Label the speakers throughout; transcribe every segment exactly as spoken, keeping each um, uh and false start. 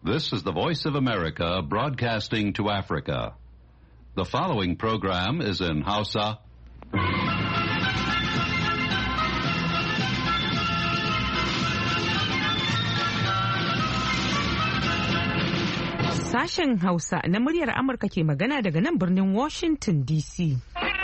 Speaker 1: This is the Voice of America broadcasting to Africa. The following program is in Hausa.
Speaker 2: Sashen Hausa na muryar Amurka ke magana daga nan birnin Washington D C.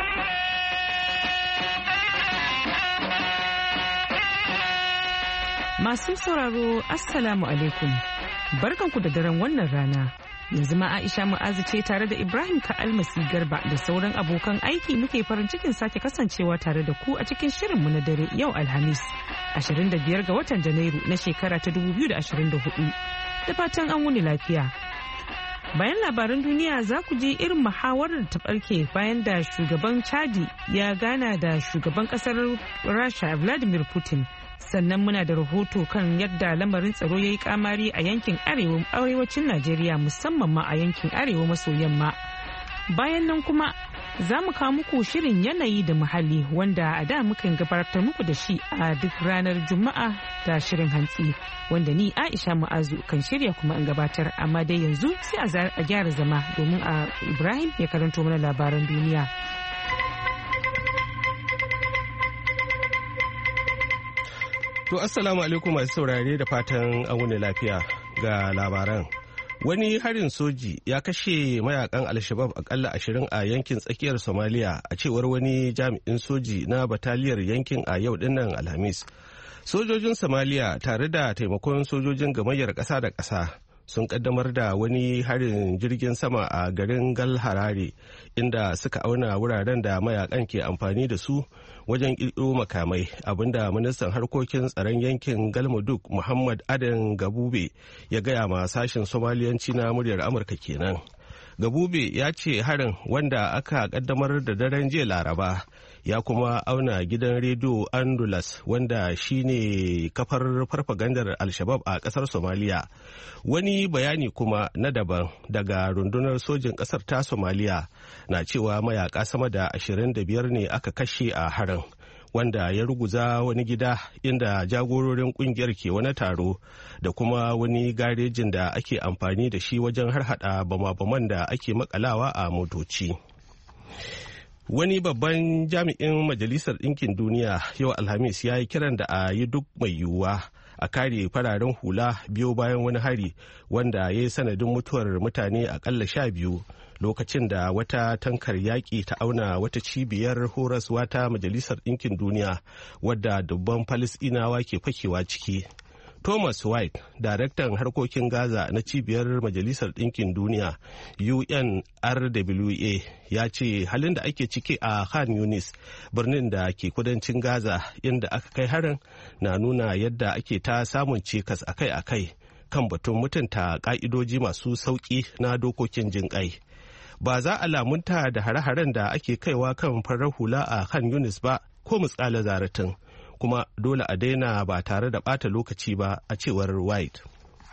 Speaker 2: Masu sauraro, Assalamu alaikum. Barkanku da daren wannan rana. Yanzu ma Aisha Mu'azu ce tare da Ibrahim Ka'almasi Garba da sauran abokan aiki muke farin cikin sake kasancewa tare da ku a cikin shirinmu na dare yau Alhamis, ashirin da biyar ga watan Janairu na shekara ta dubu biyu da ashirin da hudu. Da fatan an wuni lafiya. Bayan labaran duniya za ku ji irin muhawarar ta barke bayan da shugaban Chadi ya gana da shugaban kasar Rasha Vladimir Putin. Sannan muna da rahoto kan yadda lamarin tsaro ya yi kamari a yankin arewacin Najeriya, musamman ma a yankin arewa maso yamma. Bayan nan kuma za mu kawo muku shirin yanayi da muhalli wanda a da mukan gabatar muku da shi a duk ranar Juma'a da shirin hantsi, wanda ni Aisha Mu'azu kan shirya kuma in gabatar, amma dai yanzu sai a gyara zama domin a Ibrahim ya karanto mana labaran duniya.
Speaker 3: To assalamu alaikum masu saurare da fatan an wuni lafiya ga labaran. Wani harin soji ya kashe mayakan Al-Shabab akalla ashirin a yankin tsakiyar Somalia a cewar wani jami'in soji na bataliyar yankin a yau dinnan Alhamis. Sojojin Somalia tare da taimakon sojojin gamayyar ƙasa da ƙasa sun kaddamar da wani harin jirgin sama a garin Galharare inda suka auna wuraren da mayakan ke amfani da su wajen ƙirƙiro makamai, abinda ministan harkokin tsaron yankin Galmudug Muhammad Adan Gabube ya gaya ma sashen Somaliyanci na muryar Amurka kenan. Gabube ya ce harin wanda aka kaddamar da daren jiya Laraba ya kuma auna gidan rediyo Andulas wanda shine kafar farfagandar Al-Shabab a kasar Somaliya. Wani bayani kuma na daban daga rundunar sojin kasar ta Somaliya na cewa mayaka sama da ashirin da biyar ne aka kashe a harin, wanda ya ruguza wani gida inda jagororin kungiyar ke wani taro da kuma wani garejin da ake amfani da shi wajen harhaɗa bama-baman da ake makalawa a motoci. Wani babban jami'in Majalisar Ɗinkin Duniya yau Alhamis ya yi kiran da a yi duk mai yiwuwa a kare fararen hula biyo bayan wani hari wanda ya yi sanadin mutuwar mutane akalla sha biyu lokacin da wata tankar yaƙi ta auna wata cibiyar horaswa ta Majalisar Ɗinkin Duniya wadda dubban Falisɗinawa ke fakewa ciki. Thomas White, daraktan harkokin Gaza na cibiyar Majalisar Ɗinkin Duniya U N R W A, ya ce halin da ake ciki a Khan Yunis, birnin da ke kudancin Gaza inda aka kai harin, na nuna yadda ake ta samun cikas akai-akai kan batun mutunta ƙa'idoji masu sauƙi na dokokin jinƙai. Ba za a lamunta da hare-haren da ake kaiwa kan farar hula a Khan Yunis ba ko mutsala zaratin. Kuma dole a daina ba tare da ɓata lokaci ba, a cewar White.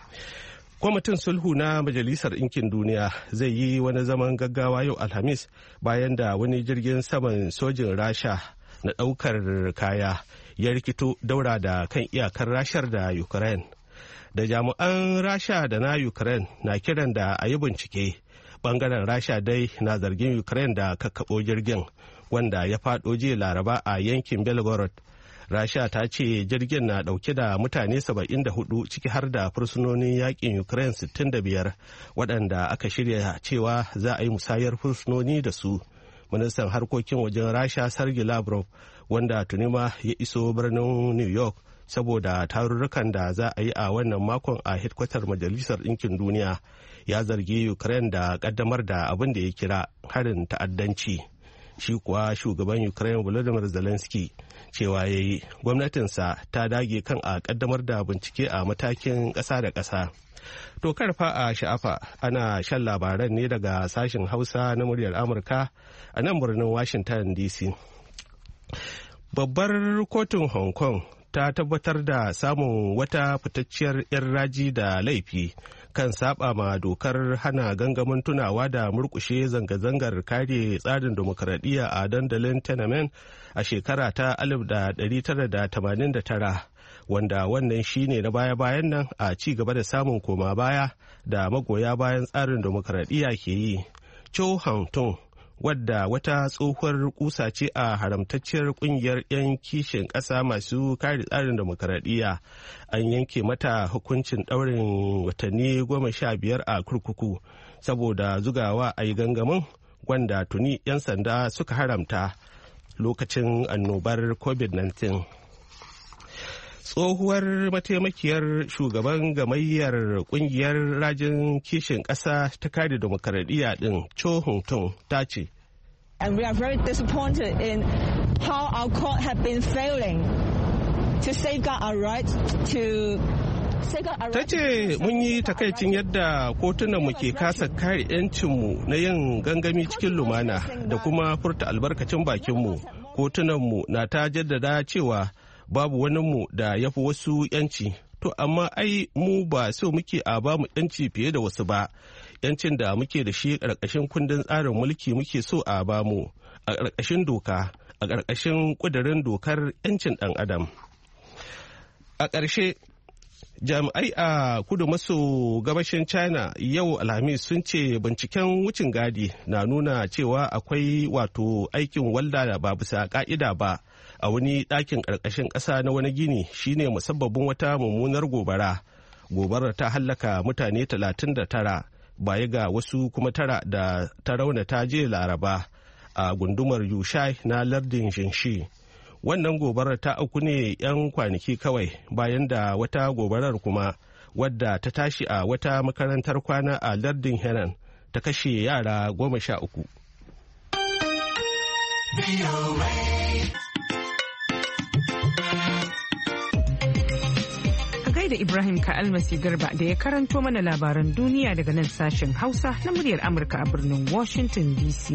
Speaker 3: Kwamitin sulhu na Majalisar Ɗinkin Duniya zai yi wani zaman gaggawa yau Alhamis bayan da wani jirgin saman sojin Rasha na ɗaukar kaya ya rikito daura da kan iyakar Rashar da Ukraine. Da jami'an Rasha da na Ukraine na kiran da a yi bincike. Bangaren Rasha dai na zargin Ukraine da kakkaɓo jirgin wanda ya faɗo jiya Laraba a yankin Belgorod. Rasha ta ce jirgin na dauke da mutane saba'in da hudu ciki har da fursunonin yakin Ukraine sittin da biyar waɗanda aka shirya cewa za a yi musayar fursunoni da su. Ministan harkokin wajen Rasha Sergei Lavrov, wanda tuni ma ya iso birnin New York saboda tarurrukan da za a yi a wannan makon a hedkwatar Majalisar Ɗinkin Duniya, ya zargi Ukraine da kaddamar da abin da ya kira harin ta'addanci. Shi kuwa shugaban Ukraine Volodymyr Zelensky cewa ya yi gwamnatinsa ta dage kan a kaddamar da bincike a matakin ƙasa da ƙasa. To karfa a sha'afa, ana shan labaran ne daga sashen Hausa na muryar Amurka a nan birnin Washington D C. Babbar kotun Hong Kong ta tabbatar da samun wata fitacciyar 'yar raji da laifi kan saba ma dokar hana gangamin tunawa da murkushe zanga-zangar kare tsarin demokradiyya a dandalin Tiananmen a shekara ta alif tara tamanin da tara, wanda wannan shine na baya-bayan nan a ci gaba da samun koma baya da magoya bayan tsarin demokaradiyya ke yi. Cho Hang-tung, wadda wata tsohuwar kusa ce a haramtacciyar kungiyar 'yan kishin ƙasa masu kare tsarin demokaradiyya, an yanke mata hukuncin ɗaurin watanni goma sha biyar a kurkuku saboda zugawa a yi gangamin wanda tuni 'yan sanda suka haramta lokacin annobar covid nineteen. Tsohuwar mataimakiyar shugaban gamayyar kungiyar rajin kishin ƙasa ta kare demokaradiyya din Cho Hang-tung ta ce,
Speaker 4: And we are very disappointed in how our court have been failing to safeguard our rights to
Speaker 3: ta ce mun yi takaicin yadda kotunanmu ke kasa kare 'yancinmu na yin gangami cikin lumana da kuma furta albarkacin bakinmu. Kotunanmu na ta jaddada cewa babu waninmu da ya fi wasu 'yanci, to amma ai mu ba so muke a ba mu 'yanci fiye da wasu ba. 'Yancin da muke da shi ƙarƙashin kundin tsarin mulki muke so a ba mu, a ƙarƙashin doka, a ƙarƙashin ƙudurin dokar 'yancin ɗan adam. A ƙarshe, jami'ai a kudu maso gabashin China yau Alhamis sun ce binciken wucin gadi na nuna cewa akwai wato aikin walda da ba bisa ka'ida ba a wani ɗakin ƙarƙashin ƙasa na wani gini shine musabbabin wata mummunar gobara. Gobarar ta hallaka mutane talatin da tara baya ga wasu kuma tara da ta raunata jiya Laraba a gundumar Yushai na lardin Shinshi. Wannan gobarar ta auku ne 'yan kwanaki kawai bayan da wata gobarar kuma wadda ta tashi a wata makarantar kwana a lardin Henan ta kashe yara goma sha uku.
Speaker 2: Da Ibrahim Ka'almasi Garba da ya karanto mana labaran duniya daga nan sashen Hausa na muryar Amurka a birnin Washington D C.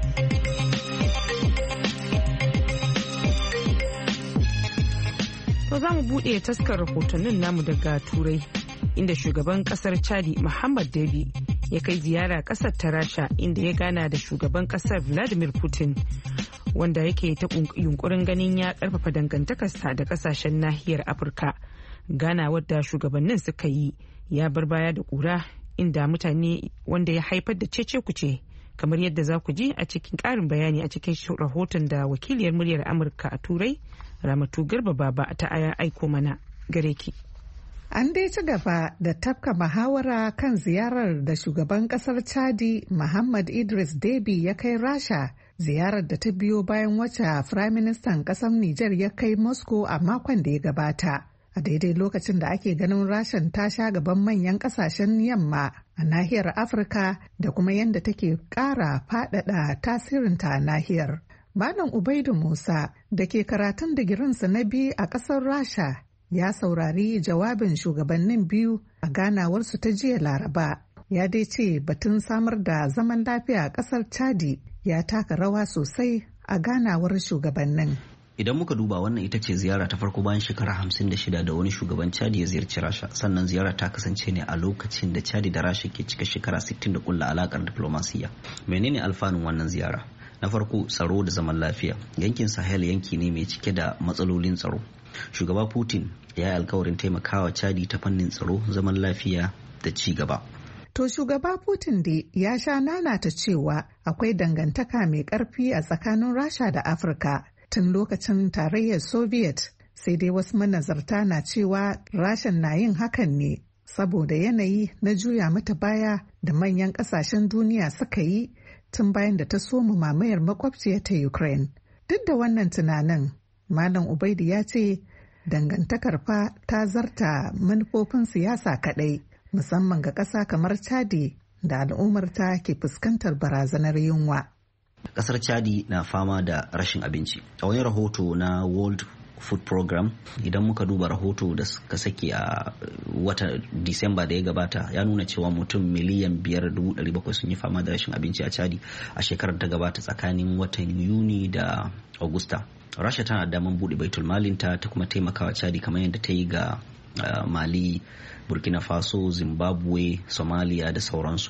Speaker 2: To za mu buɗe taskar rahotannin namu daga Turai, inda shugaban kasar Chadi Muhammad Dabi ya kai ziyara kasar ta Rasha, inda ya gana da shugaban kasar Vladimir Putin, wanda yake ta yunkurin ganin ya karfafa dangantakarsa da kasashen nahiyar Afirka. Ganawar da shugabannin suka yi ya bar baya da kura, inda mutane wanda ya haifar da cece kuce, kamar yadda za ku ji a cikin ƙarin bayani a cikin rahoton da wakiliyar muryar Amurka a Turai Ramatu Garba Baba ta aya aiko mana. Gare ki.
Speaker 5: An dai ci gaba da tafka muhawara kan ziyarar da shugaban kasar Chadi Muhammad Idris Deby ya kai Rasha, ziyarar da ta biyo bayan wacce Firaministan kasar Nijar ya kai Moscow a makon da ya gabata. A daidai lokacin da ake ganin Rashan ta sha gaban manyan kasashen yamma a nahiyar Afirka da kuma yadda take ƙara faɗaɗa tasirinta a nahiyar. Malam Ubaidu Musa da ke karatun digirinsa na biyu a ƙasar Rasha ya saurari jawabin shugabannin biyu a ganawarsu ta jiya Laraba. Ya dai ce batun samar da zaman lafiya a ƙasar Chadi ya taka rawa sosai a ganawar shugabannin.
Speaker 6: Idan muka duba, wannan ita ce ziyara ta farko bayan shekara hamsin da shida da wani shugaban Chadi ya ziyarci Rasha. Sannan ziyara ta kasance ne a lokacin da Chadi da Rasha ke cika shekara sittin da kulla alakar diplomasiya. Menene alfanun wannan ziyara? Na farko, tsaro da zaman lafiya. Yankin Sahel yanki ne mai cike da matsalolin tsaro. Shugaba Putin ya yi alkawarin taimakawa Chadi ta fannin tsaro, zaman lafiya da ci gaba.
Speaker 5: To shugaba Putin dai ya sha nanata cewa akwai dangantaka mai ƙarfi a tsakanin Rasha da Afirka tun lokacin tarayyar Soviet, sai dai wasu manazarta na cewa Rashan na yin hakan ne saboda yanayi na juya mata baya da manyan ƙasashen duniya suka yi tun bayan da ta soma mamayar makwabciyar ta Ukraine. Duk da wannan tunanin, Malam Ubaidu ya ce dangantakar fa ta zarta manufofin siyasa kaɗai, musamman ga ƙasa kamar Chadi da al'ummarta ke fuskantar barazanar yunwa.
Speaker 6: Ƙasar Chadi na fama da rashin abinci. A wani rahoto na World Food Program, idan muka duba rahoto da suka sake a wata Disamba da ya gabata, ya nuna cewa mutum miliyan biyar dubu ɗari bakwai sun yi fama da rashin abinci a Chadi a shekarar ta gabata tsakanin watan Yuni da Agusta. Rasha tana da daman buɗe baitul malinta ta kuma taimakawa Chadi kamar yadda ta yi ga uh, Mali, Burkina Faso, Zimbabwe, Somalia da sauransu.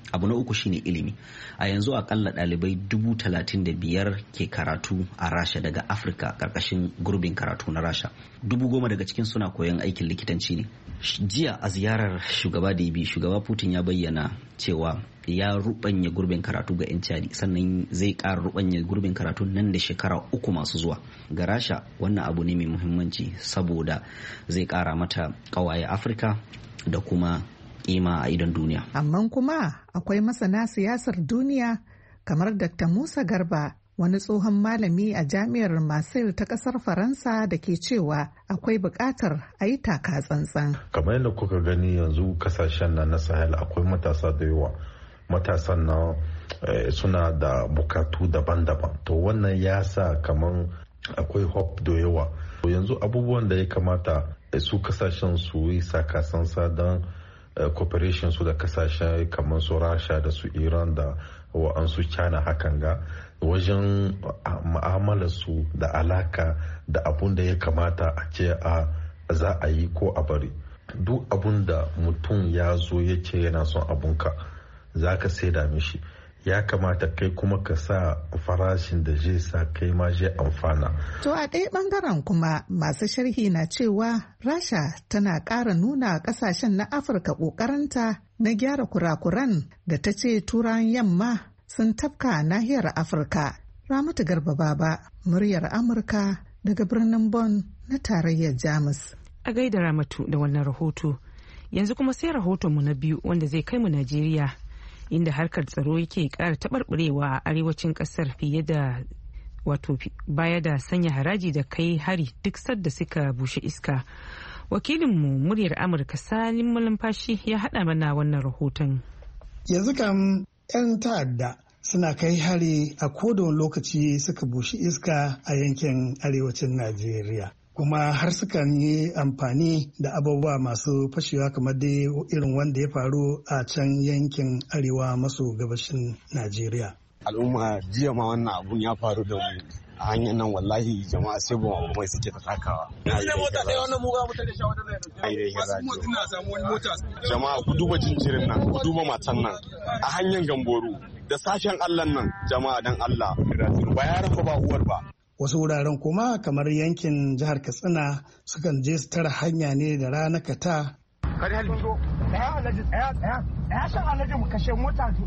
Speaker 6: abu na uku shine ilimi. A yanzu akalla ɗalibai dubu talatin da biyar ke karatu a Rasha daga Afirka karkashin gurbin karatu na Rasha. Dubu goma daga cikin suna koyon aikin likitanci ne. Jiya a ziyarar shugaba da bi shugaba Putin ya bayyana cewa ya rubanya gurbin karatu ga 'yan Chadi, sannan zai ƙara rubanya gurbin karatu nan da shekara uku masu zuwa. Ga Rasha wannan abu ne mai muhimmanci saboda zai ƙara mata ƙawaye Afirka da kuma kima a idon duniya.
Speaker 5: Amma kuma akwai masana siyasar duniya kamar Doctor Musa Garba, wani tsohon malami a jami'ar Marseille ta kasar Faransa, da ke cewa akwai buƙatar a yi taka tsantsan.
Speaker 7: Kamar yadda kuka gani yanzu kasashen na na Sahel akwai matasa da yawa. Matasan na eh, suna da bukatu daban-daban. To wannan ya sa kamar akwai hope da yawa. Yanzu abubuwan da ya kamata eh, su kasashen su yi sakasansa don cooperation su da kasashe kamar su Rasha da su Iran da wa'ansu China hakan ga wajen mu'amalar su da alaka da abun da ya kamata a ce a za a yi ko a bari. Duk abun da mutum ya zo ya ce yana son abunka za ka saida mishi, ya kamata kai kuma ka sa farashin da zai sa kai ma zai amfana.
Speaker 5: To a ɗaya ɓangaren kuma masu sharhi na cewa Rasha tana ƙara nuna ƙasashen na Afirka ƙoƙarinta na gyara kurakuran da ta ce Turan yamma sun tafka nahiyar Afirka. Ramatu Garba Baba, muryar Amurka daga birnin Bonn na tarayyar Jamus.
Speaker 2: A gaida Ramatu da wannan rahoto. Yanzu kuma sai rahotonmu na biyu wanda zai kai mu Najeriya, inda harkar tsaro yake ƙara taɓarɓarewa a arewacin ƙasar fiye da wato baya da sanya haraji da kai hari duk sadda suka bushe iska. Wakilinmu muryar Amurka Salim Malumfashi ya haɗa mana wannan rahoton.
Speaker 8: Yanzu kam 'yan ta'adda suna kai hari a kodon lokaci suka bushe iska a yankin arewacin Najeriya. Kuma har sukan yi amfani da abubuwa masu fashewa kamar dai irin wanda ya faru a can yankin arewa maso gabashin Najeriya.
Speaker 9: Al'umma jiya ma wannan abun ya faru da mu a hanyar nan, wallahi jama'a sai ba mai suke ta takawa. Jama'a ku duba jinjirin nan, ku duba matan nan a hanyar Gamboru da sashen Allah nan, jama'a dan Allah ba ya rafa ba uwar ba.
Speaker 8: Wasu wuraren kuma kamar yankin jihar Katsina sukan je su tara hanya ne da rana kata.
Speaker 10: Kari halin zo, ɗaya alaji, ɗaya, ɗaya, ɗaya shan alaji mu kashe mota ce.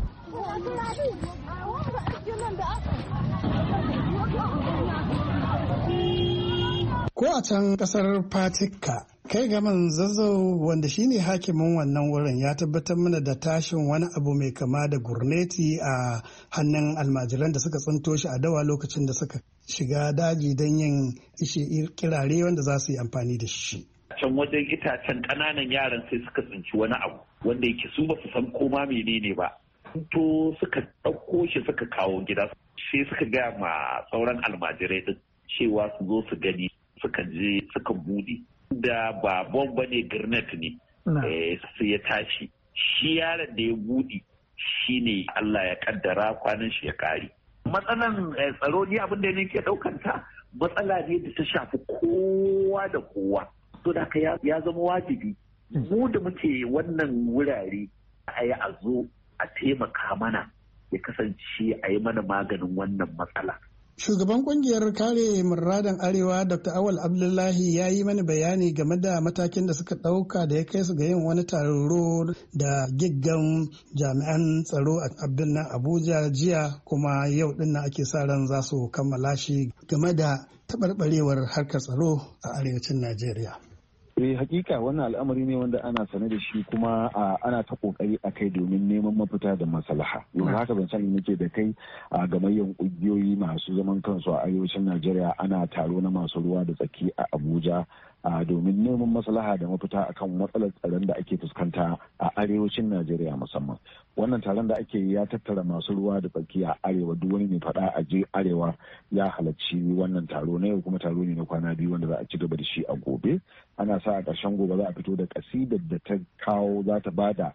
Speaker 8: Ko a can kasar Fatikka, kai gaman Zazzau wanda shine hakimin wannan wurin ya tabbatar mana da tashin wani abu mai kama da gurneti a hannun almajiran da suka tsinto shi a dawa lokacin da suka shiga daji don yin ishe kirare wanda za su yi amfani da shi.
Speaker 11: Can wajen itacen ƙananan yaran sai suka tsinci wani abu wanda yake su ba su san koma menene ba. To suka ɗauko shi suka kawo gida sai suka gaya ma sauran almajirai din cewa su zo su gani. Suka je suka budi da ba bomba ne garnet ne sai ya tashi, shi yaron da ya budi shi ne Allah ya kaddara kwanan shi ya kare. Matsalan tsaro ne abin da nake daukanta matsala ne da ta shafi kowa da kowa, to da ya zama wajibi mu da muke wannan wurare a yi a zo a taimaka mana ya kasance a yi mana maganin wannan matsala.
Speaker 8: Shugaban kungiyar kare murradan Arewa Doctor Awal Abdullahi ya yi mani bayani game da matakin da suka ɗauka da ya kai su ga yin wani taro da giggan jami'an tsaro a birnin Abuja jiya, kuma yau din ake sa ran za su kammala shi game da taɓarɓarewar harkar tsaro a arewacin Najeriya.
Speaker 12: Eh hakika wannan al'amari ne wanda ana sane da shi kuma ana ta kokari a kai domin neman mafita da maslaha. Yanzu haka ban sani nake da kai a gamayyan kungiyoyi masu zaman kansu a arewacin Najeriya ana taro na masu ruwa da tsaki a Abuja domin neman maslaha da mafita akan matsalar tsaron da ake fuskanta a arewacin Najeriya musamman. Wannan taron da ake ya tattara masu ruwa da tsaki a arewa, duk wani mai faɗa a je arewa ya halarci wannan taro na yau, kuma taro ne na kwana biyu wanda za a ci gaba da shi a gobe. Ana sa a ƙarshen gobe za a fito da ƙasidar da ta kawo za ta bada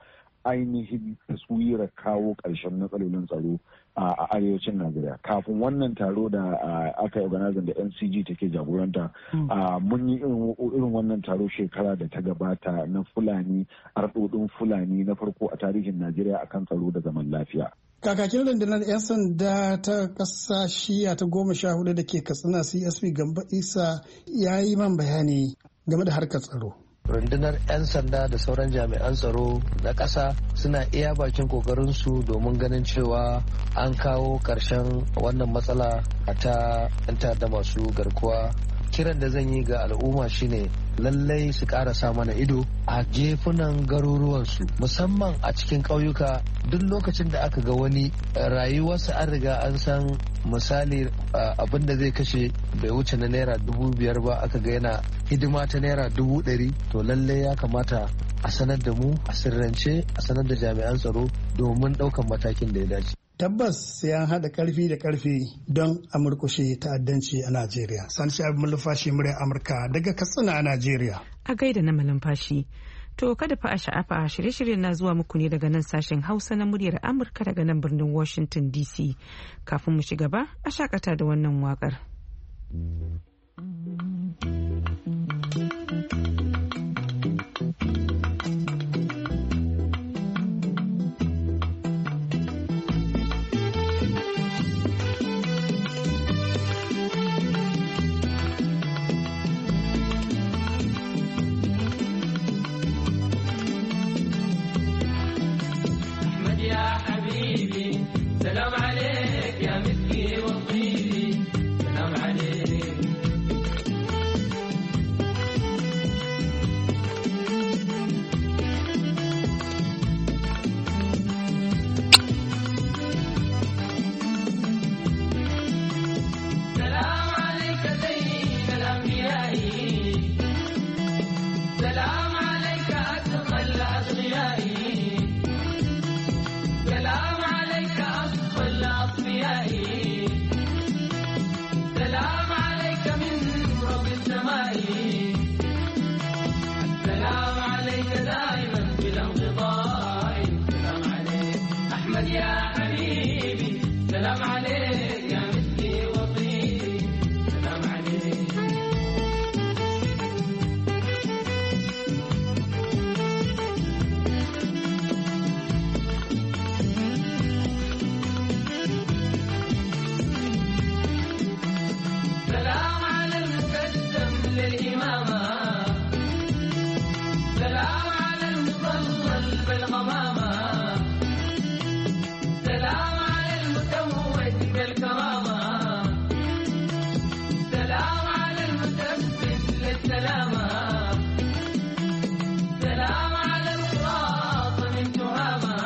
Speaker 12: ainihin taswirar kawo ƙarshen matsalolin tsaro a arewacin Najeriya. Kafin wannan taro da aka yi organizing da N C G take jagoranta, mun yi irin wannan taro shekara da ta gabata na Fulani, arɗoɗin Fulani na farko a tarihin Najeriya akan tsaro da zaman lafiya.
Speaker 8: Kakakin rundunar 'yan sanda ta ƙasa shiya ta goma sha hudu da ke Katsina C S P Gambo Isa ya yi man bayani game da harkar tsaro.
Speaker 13: Rundunar 'yan sanda da sauran jami'an tsaro na ƙasa suna iya bakin ƙoƙarinsu domin ganin cewa an kawo ƙarshen wannan matsala ta 'yan ta'adda masu garkuwa. Kiran da zan yi ga al'umma shine lallai su ƙara sa mana ido a gefunan garuruwansu, musamman a cikin ƙauyuka. Duk lokacin da aka ga wani rayuwarsa an riga an san misali abin da zai kashe bai wuce na naira dubu biyar ba, aka ga yana hidima ta naira dubu ɗari, to lallai ya kamata a sanar da mu a sirrance, a sanar da jami'an tsaro domin ɗaukan matakin da ya dace.
Speaker 8: Tabbas sai an haɗa ƙarfi da ƙarfi don a murƙushe ta'addanci a Najeriya. Sani Shabi Malumfashi, murya Amurka daga Katsina a Najeriya.
Speaker 2: A gaida na Malumfashi. To kada fa a sha'afa, shirye-shiryen na zuwa muku ne daga nan sashen Hausa na muryar Amurka daga nan birnin Washington D C. Kafin mu shiga ba, a shakata da wannan waƙar.
Speaker 14: سلام عليك يا مسكي وطيبي، سلام عليك. سلام عليك زين الأنبياء، سلام عليك أتقى الأتقياء، سلام عليك أصفى الأصفياء، سلام عليك من رب السماء، السلام عليك دائما بلا انقطاع، سلام عليك أحمد يا حبيبي، سلام عليك يا مسكي وطيبي، سلام عليك. سلام على المقدم للإمامة، سلام على المضلل بالغمامة، سلام على المتوج بالكرامة، سلام على المتثبت للسلامة، سلام على الصراط من تهامة،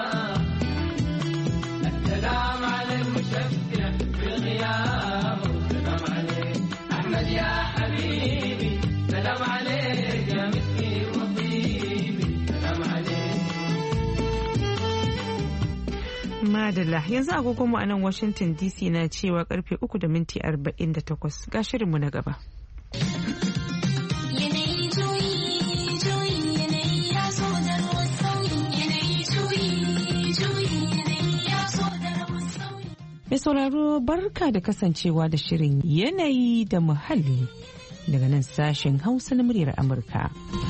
Speaker 14: السلام على المشفع بالغياب، سلام عليك أحمد يا حبيبي، سلام عليك يا مسكي وطيبي، سلام عليك.
Speaker 2: Madalla, yanzu agogonmu a nan Washington D C na cewa karfe uku da minti arba'in da takwas, ga shirinmu na gaba. Mai sauraro, barka da kasancewa da shirin yanayi da muhalli daga nan sashen Hausa na muryar Amurka.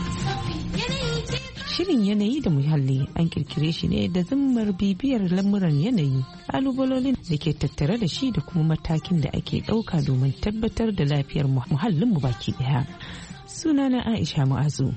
Speaker 2: Shirin yanayi da muhalli an kirkire shi ne da zimmar bibiyar lamuran yanayi, ƙalubalolin da ke tattare da shi da kuma matakin da ake ɗauka domin tabbatar da lafiyar muhallinmu baki ɗaya. Sunana Aisha Mu'azu.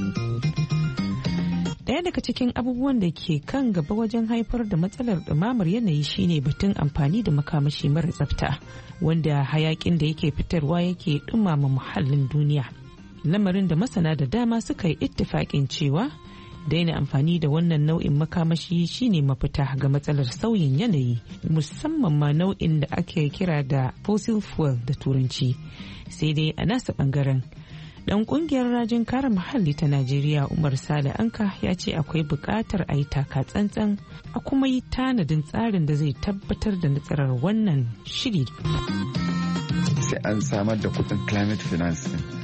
Speaker 2: Daya daga cikin abubuwan da ke kan gaba wajen haifar da matsalar ɗumamar yanayi shine batun amfani da makamashi mara tsafta, wanda hayakin da yake fitarwa yake ɗumama muhallin duniya. Lamarin da masana da dama suka yi ittifaƙin cewa daina amfani da wannan nau'in makamashi shine mafita ga matsalar sauyin yanayi, musamman ma nau'in da ake kira da fossil fuel da turanci. Sai dai a nasa bangaren, dan kungiyar rajin kare muhalli ta Najeriya Umar Sale Anka ya ce akwai buƙatar a yi taka tsantsan a kuma yi tanadin tsarin da zai tabbatar da nasarar wannan shiri.
Speaker 15: Sai an samar da kudin climate finance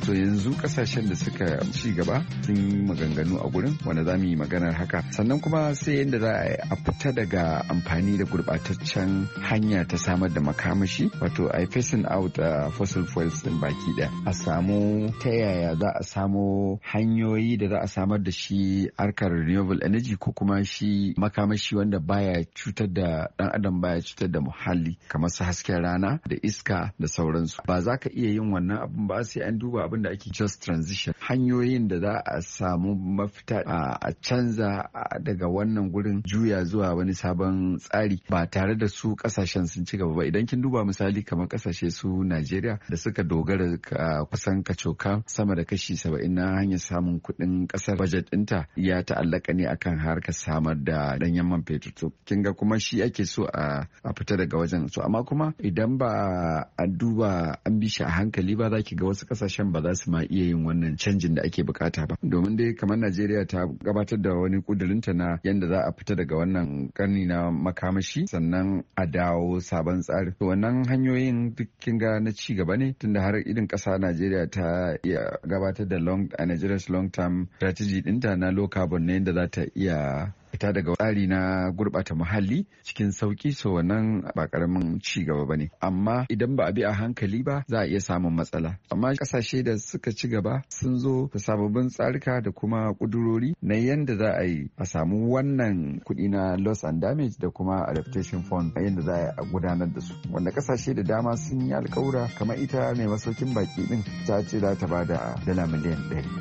Speaker 15: so yanzu kasashen da suka ci gaba sun yi maganganu a gurin wanda za mu yi maganar haka. Sannan kuma sai yadda za a fita daga amfani da gurbataccen hanya ta samar da makamashi, wato a facing out uh, fossil fuels din baki daya. A samu ta yaya za a samu hanyoyi da za a samar da shi harkar renewable energy ko kuma shi makamashi wanda baya cutar da dan adam, baya cutar da muhalli, kamar su hasken rana da iska da sauransu. Ba za ka iya yin wannan abin ba sai an duba abin da ake just transition, hanyoyin da za a samu mafita a canza daga wannan gurin juya zuwa wani sabon tsari ba tare da su kasashen sun ci gaba ba. Idan kin duba misali kamar kasashe su Najeriya da suka dogara kusan kacoka sama da kashi saba'in na hanyar samun kuɗin ƙasar, budget ɗinta ya ta'allaka ne akan harkar samar da ɗanyen man fetur. To kin ga kuma shi ake so a fita daga wajen. So amma kuma idan ba a duba an bi shi a hankali ba, za ki ga wasu kasashen ba za su ma iya yin wannan canjin da ake bukata ba. Domin dai kamar Najeriya ta gabatar da wani kudurinta na yadda za a fita daga wannan karni na makamashi sannan a dawo sabon tsari. Wannan hanyoyin duk kin ga na ci gaba ne, tunda har irin kasa Najeriya ta iya gabatar da long a Nigeria's long term strategy dinta na low carbon ne, yadda za ta iya fita daga tsari na gurbata muhalli cikin sauki. So wannan ba karamin ci gaba bane, amma idan ba a bi a hankali ba za a iya samun matsala. Amma kasashe da suka ci gaba sun zo da sababbin tsarika da kuma kudurori na yanda za a yi a samu wannan kuɗi na loss and damage da kuma adaptation fund, a yanda za a gudanar da su, wanda kasashe da dama sun yi alkawura. Kamar ita mai masaukin baki din ta ce za ta ba da dala miliyan ɗari.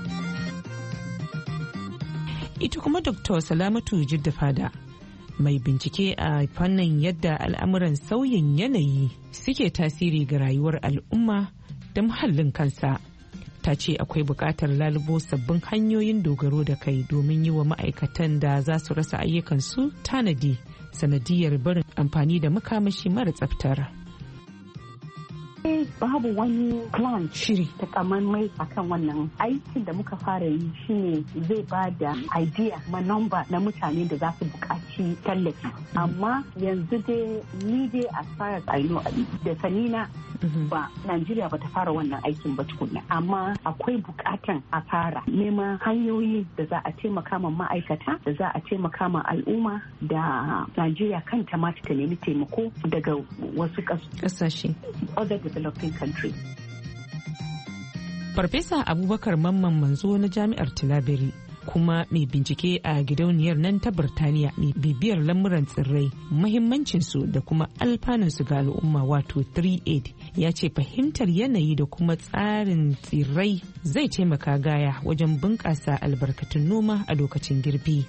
Speaker 2: Ita kuma Doktor Salamatu Jidda Fada, mai bincike a fannin yadda al'amuran sauyin yanayi suke tasiri ga rayuwar al'umma da muhallin kansa, ta ce akwai buƙatar lalubo sabbin hanyoyin dogaro da kai domin yi wa ma'aikatan da za su rasa ayyukansu tanadi sanadiyar barin amfani da makamashi mara tsaftar.
Speaker 16: Babu wani plan shiri takamaimai akan wannan aikin da muka fara yi shine zai ba da idea ma number na mutane da za su buƙaci tallafi, amma yanzu dai ni dai as far as I know da sanina ba Najeriya ba ta fara wannan aikin ba tukunna, amma akwai buƙatan a fara neman hanyoyi da za a taimaka ma ma'aikata, da za a taimaka ma al'umma, da Najeriya kanta ma ta nemi taimako daga wasu ƙasashe other developing countries.
Speaker 2: Farfesa Abubakar Mamman Manzo na Jami'ar Tilaberi kuma mai bincike a gidauniyar nan ta Birtaniya mai bibiyar lamuran tsirrai, muhimmancinsu da kuma alfanunsu ga al'umma, wato three aid, ya ce fahimtar yanayi da kuma tsarin tsirrai zai taimaka gaya wajen bunƙasa albarkatun noma a lokacin girbi.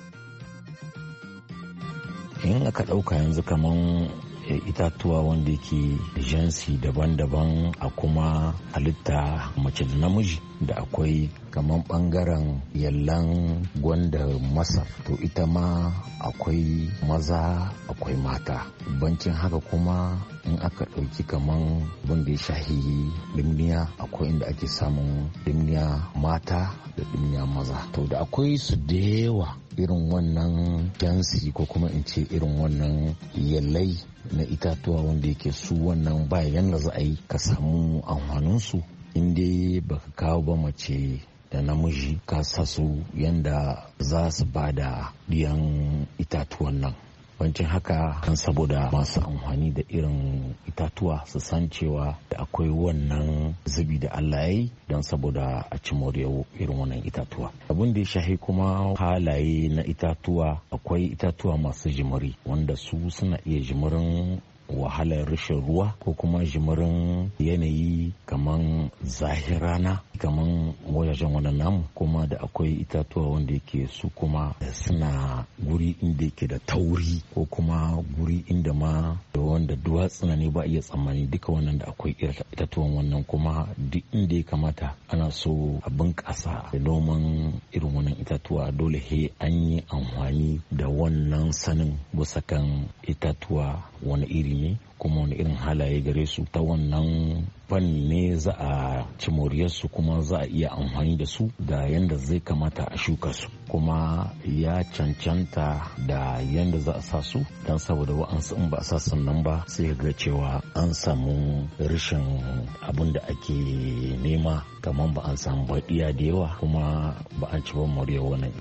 Speaker 17: In aka ɗauka yanzu kaman itatuwa wanda yake jansi daban-daban a kuma halitta mace da namiji, da akwai kaman bangaren yallan gwanda masar, to ita ma akwai maza akwai mata. Bancin haka kuma in aka ɗauki kaman wanda ya shahi dimniya, akwai inda ake samun dimniya mata da dimniya maza, to da akwai su da yawa irin wannan jansi ko kuma in ce irin wannan yallai na itatuwa wanda yake su wannan bayan da za a yi ka samu amfaninsu in dai baka kawo ba mace da namiji ka sa su yanda za su ba da ɗiyan itatuwan nan. Bancin haka kan saboda masu amfani da irin itatuwa su san cewa da akwai wannan zubi da Allah ya yi don saboda a ci moriyar irin wannan itatuwa. Abin da ya shahi kuma halaye na itatuwa, akwai itatuwa masu jimiri wanda su suna iya jimirin wahalar rashin ruwa ko kuma jimirin yanayi kaman zahirana kaman wajajen wannan namu, kuma da akwai itatuwa wanda yake su kuma suna guri inda yake da tauri ko kuma guri inda ma da wanda duwatsuna ne ba iya tsammani. Duka wannan da akwai itatuwan wannan, kuma duk inda ya kamata ana so a bunƙasa da noman irin wannan itatuwa dole he an yi amfani da wannan sanin bisa kan itatuwa wani iri ne kuma wani irin halaye gare su. Ta wannan fanni ne za a ci moriyarsu kuma za a iya amfani da su da yadda zai kamata a shuka su, kuma ya cancanta da yadda za a sa su, don saboda wa'ansu in ba a sa sannan ba sai ga cewa an samu rashin abin da ake nema, kamar ba an samu baɗiya da yawa kuma ba an ci ban moriyar wannan.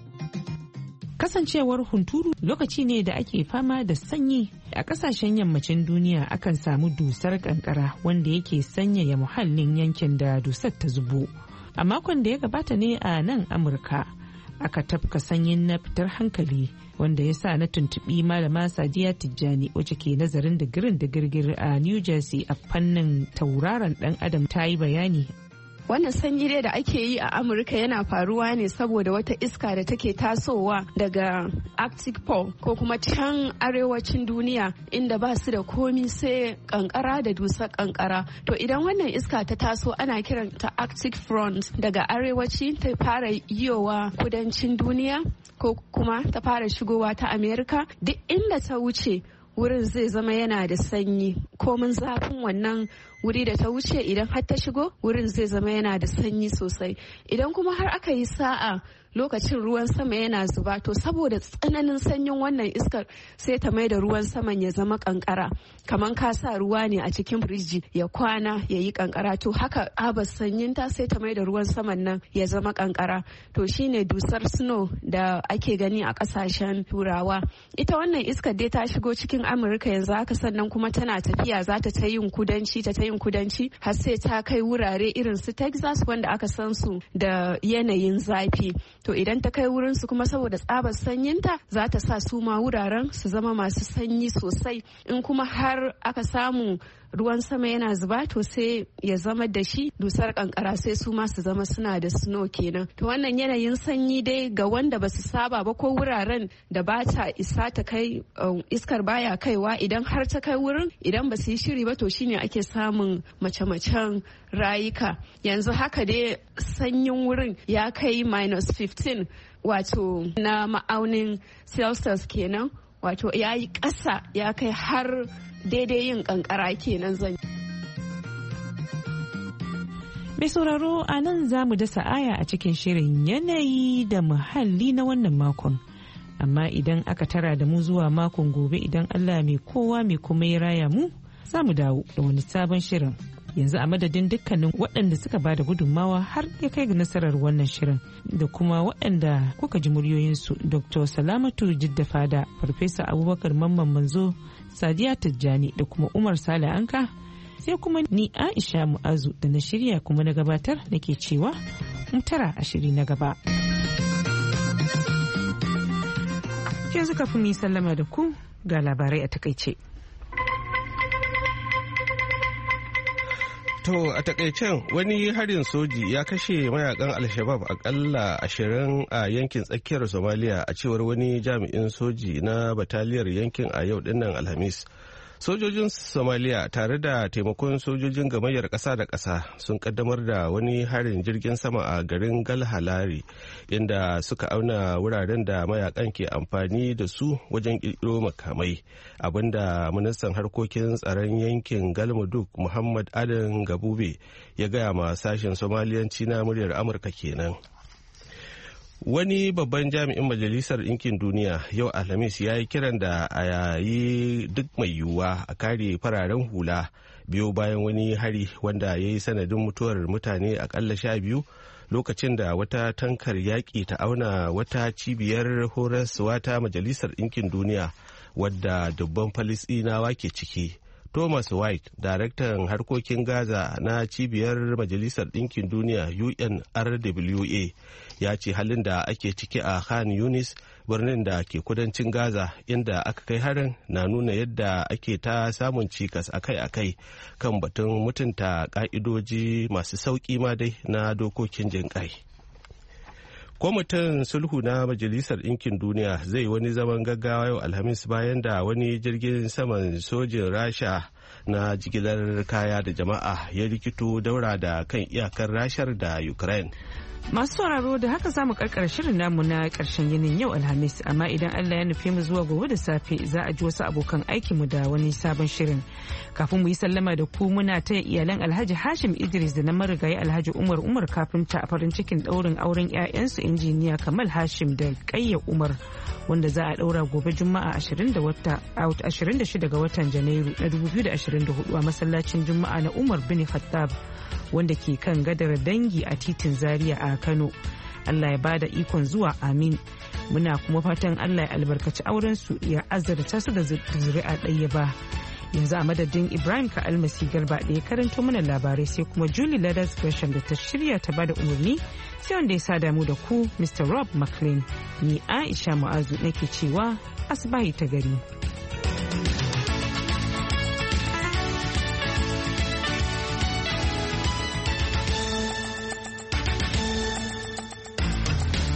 Speaker 2: Kasancewar hunturu lokaci ne da ake fama da sanyi a kasashen yammacin duniya, akan samu dusar kankara wanda yake sanyaya muhallin yankin da dusar ta zubo. A makon da ya gabata ne a nan Amurka aka tafka sanyin na fitar hankali, wanda ya sa na tuntuɓi malama Sadiya Tijjani wacce ke nazarin digirin digirgir a New Jersey a fannin tauraron dan adam. Ta yi bayani.
Speaker 18: Wannan sanyi dai da ake yi a Amurka yana faruwa ne saboda wata iska da take tasowa daga Arctic Pole ko kuma can arewacin duniya inda ba su da komi sai kankara da dusar kankara. To idan wannan iska ta taso ana kiranta Arctic Front daga arewaci ta fara yiyowa kudancin duniya ko kuma ta fara shigowa ta Amerika, duk inda ta wuce wurin zai zama yana da sanyi. Komin zafin wannan wuri da ta wuce idan har ta shigo wurin zai zama yana da sanyi sosai. Idan kuma har aka yi sa'a lokacin ruwan sama yana zuba, to saboda tsananin sanyin wannan iskar sai ta mai da ruwan saman ya zama kankara, kamar ka sa ruwa ne a cikin firiji ya kwana ya yi kankara. To haka abas sanyinta sai ta mai da ruwan saman nan ya zama kankara. To shine dusar snow da ake gani a kasashen turawa. Ita wannan iskar dai ta shigo cikin Amurka yanzu haka, sannan kuma tana tafiya za ta ta yin kudanci ta ta yin kudanci har sai ta kai wurare irin su Texas wanda aka san su da yanayin zafi. To idan ta kai wurin su kuma saboda tsabar sanyinta za ta sa su ma wuraren su zama masu sanyi sosai. In kuma har aka samu ruwan sama yana zuba, to sai ya zama da shi dusar kankara, sai su ma su zama suna da snow kenan. To wannan yanayin sanyi dai ga wanda ba su saba ba ko wuraren da ba ta isa ta kai iskar baya kaiwa, idan har ta kai wurin idan ba su yi shiri ba, to shine ake samun mace-macen rayuka. Yanzu haka dai sanyin wurin ya kai minus fifteen wato na ma'aunin Celsius kenan, wato ya yi ƙasa ya kai har daidai yin kankara kenan zan.
Speaker 2: Mai sauraro, a nan za mu dasa aya a cikin shirin yanayi da muhalli na wannan makon. Amma idan aka tara da mu zuwa makon gobe, idan Allah mai kowa mai kuma ya raya mu, za mu dawo da wani sabon shirin. Yanzu a madadin dukkanin waɗanda suka bada gudunmawa har ya kai ga nasarar wannan shirin, da kuma waɗanda kuka ji muryoyinsu, Doctor Salamatu Jidda Fada, Farfesa Abubakar Mamman Manzo, Sadiya Tijjani da kuma Umar Sale Anka, sai kuma ni Aisha Mu'azu da na shirya kuma na gabatar nake cewa mu tara a shiri na gaba. Yanzu kafin mu yi sallama da ku ga labarai a takaice.
Speaker 3: To a takaicen wani harin soji ya kashe mayakan Al-Shabaab akalla ashirin a yankin tsakiyar Somalia a cewar wani jami'in soji na bataliyar yankin a yau dinnan Alhamis. Sojojin Somalia tare da taimakon sojojin gamayyar ƙasa da ƙasa sun kaddamar da wani harin jirgin sama a garin Galhalari, inda suka auna wuraren da mayakan ke amfani da su wajen ƙirƙiro makamai, abinda ministan harkokin tsaron yankin Galmudug Muhammad Adan Gabube ya gaya ma sashen Somaliyanci na muryar Amurka kenan. Wani babban jami'in Majalisar Ɗinkin Duniya yau Alhamis ya yi kiran da a yayi duk mai yiwuwa a kare fararen hula biyo bayan wani hari wanda ya yi sanadin mutuwar mutane akalla sha biyu lokacin da wata tankar yaƙi ta auna wata cibiyar horaswa ta Majalisar Ɗinkin Duniya wadda dubban Falisɗinawa ke ciki. Thomas White, daraktan harkokin Gaza na cibiyar Majalisar Ɗinkin Duniya U N R W A, ya ce halin da ake ciki a Khan Yunis, birnin da ke kudancin Gaza inda aka kai harin, na nuna yadda ake ta samun cikas akai-akai kan batun mutunta ka'idoji masu sauƙi ma dai na dokokin jinƙai. Kwamitin sulhu na Majalisar Ɗinkin Duniya zai wani zaman gaggawa yau Alhamis bayan da wani jirgin saman sojin Rasha na jigilar kaya da jama'a ya rikito daura da kan iyakar Rashar da Ukraine.
Speaker 2: Masu sauraro da haka za mu karkara shirin namu na karshen yinin yau Alhamis, amma idan Allah ya nufe mu zuwa gobe da safe za a ji wasu abokan aikinmu da wani sabon shirin. Kafin mu yi sallama da ku muna taya iyalan Alhaji Hashim Idris da na marigayi Alhaji Umar Umar kafinta a farin cikin daurin auren 'ya'yansu injiniya Kamal Hashim da Kayya Umar wanda za a daura gobe Juma'a ashirin da shida ga watan Janairu na dubu biyu da ashirin da hudu a masallacin Juma'a na Umar bin Khattab wanda ke kan gadar dangi a titin Zaria a Kano. Allah ya bada ikon zuwa, amin. Muna kuma fatan Allah ya albarkaci auren su ya azurta su da zuri'a ɗaya ba. Yanzu a madadin Ibrahim ka almasi garba da ya karanto mana labarai sai kuma Julie Ladders Gresham da ta shirya ta bada umarni sai wanda ya sada mu da ku Mister Rob McLean. Ni Aisha Mu'azu nake cewa asibahi ta gari.